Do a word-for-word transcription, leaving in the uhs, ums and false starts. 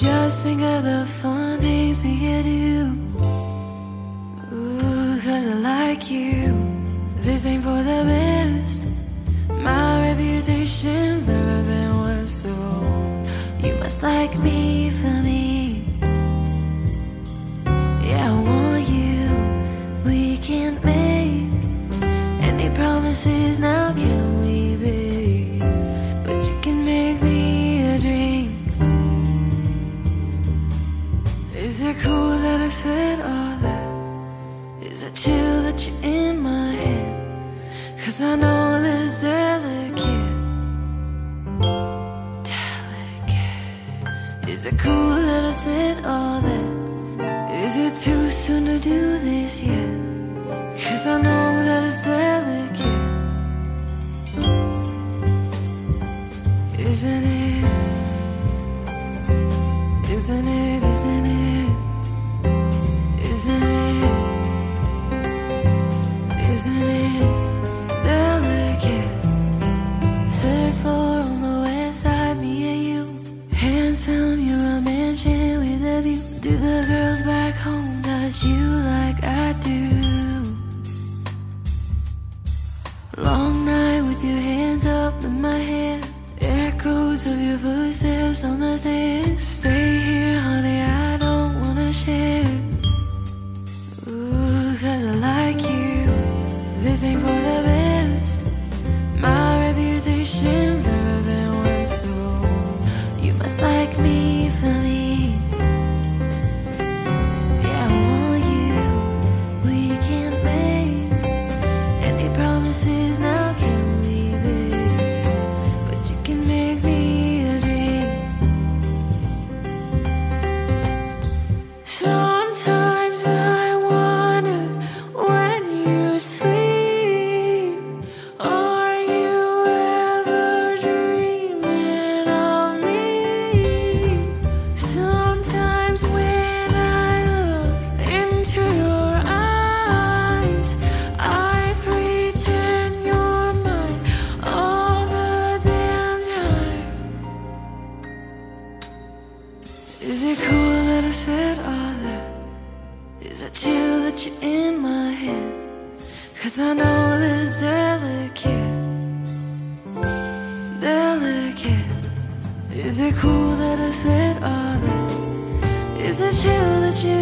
Just think of the fun things we could do. Ooh, cause I like you. This ain't for the best. My reputation's never been worse, so you must like me for me. Yeah, I want you. We can't make any promises now, can we, babe? But you can make me a drink. Is it cool that I said all that? Is it chill that you're in my head? Cause I know that it's delicate. Delicate. Is it cool that I said all that? Is it too soon to do this yet? Cause I know that it's delicate. Isn't it? Isn't it? Isn't it? Isn't it? Isn't it delicate? Third floor on the west side, me and you. Handsome, you're a mansion with a view. Do the girls back home touch you like I do? Long night with your hands up in my hair. Echoes of your footsteps on the stairs. Stay here, honey, I don't wanna share. Ooh, cause I like you. This ain't for the best. My reputation's never been worse, so you must like me for me. Yeah, I want you. We can't make any promises now, can we, babe? But you can make me a dream. Sometimes I wonder when you sleep, are you ever dreaming of me? Sometimes when I look into your eyes, I pretend you're mine all the damn time. Is it cool that I said all that? Is it chill that you're in my head? Cause I know that it's delicate. Delicate. Is it cool that I said all that? Is it chill that you're